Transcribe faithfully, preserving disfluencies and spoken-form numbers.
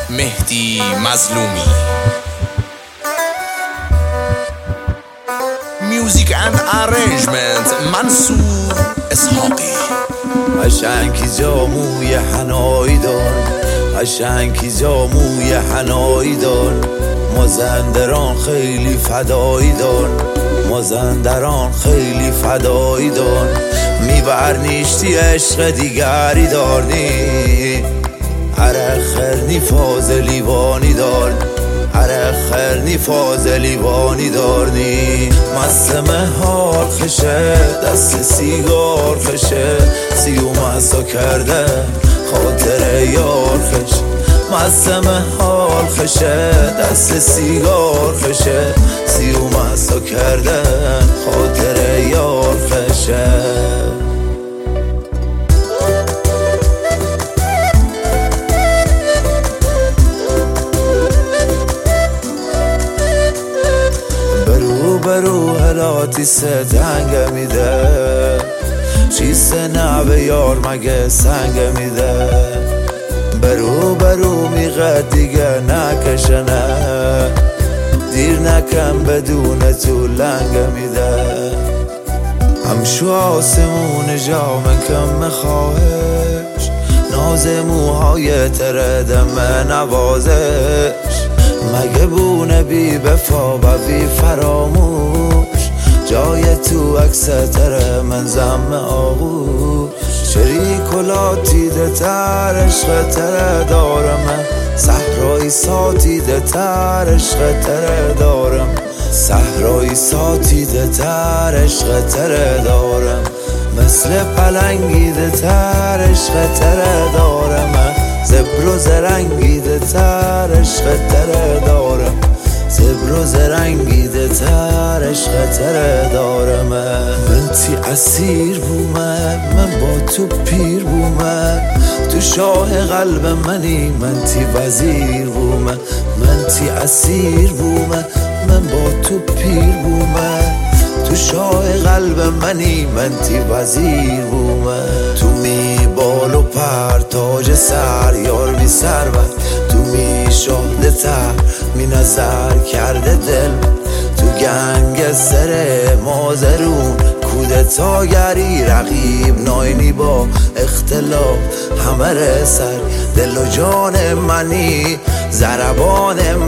مهدی مظلومی. میوزیک اند ارنجمنت منصور اسحاقی. قشنگی جاموی حنایی دار، قشنگی جاموی حنایی دار، مازندران خیلی فدایی دار، مازندران خیلی فدایی دار. میبرنیشتی عشق دیگری دارنی، هر خرنی فاضلی وانی دار، هر خرنی فاضلی وانی دارنی. مستمه حال خشه دست سیگار خشه، سیو مسا کرده خاطر یار خش. مستمه حال خشه دست سیگار خشه، سیو مسا کرده خاطر یار خشه. برو هلاتی ستنگ میده، چیست نبه یار مگه سنگ میده. برو برو میقد دیگه نکشنه، دیر نکن بدون تو لنگ میده. همشو آسمون جامن کم خواهش، ناز موهای تردم نوازش. مگه بونه بی بفا و بی فراموش، جای تو عکس تر من زم آغوش. شریکولاتی ده تر عشق تر دارم، صحرایی ساتی ده تر عشق تر دارم، صحرایی ساتی ده تر عشق تر دارم. مثل پلنگی ده تر عشق تر دارم، زبر و زرنگیده تر عشق تر دارم، زبر و زرنگیده تر عشق تر دارم. من تی اسیر بومم، من با تو پیر بومم، تو شاه قلب منی من تی وزیر بومم. من تی اسیر بومم، من با تو پیر بومم، تو شاه قلب منی من تی وزیر بومم. تو می بال و پر تاج سر یار بی سرور، تو می شهده تر می نظر کرده دل. تو گنگ سر مازرون کودتاگری، رقیب ناینی با اختلاف همه سر. دل و جان منی ضربان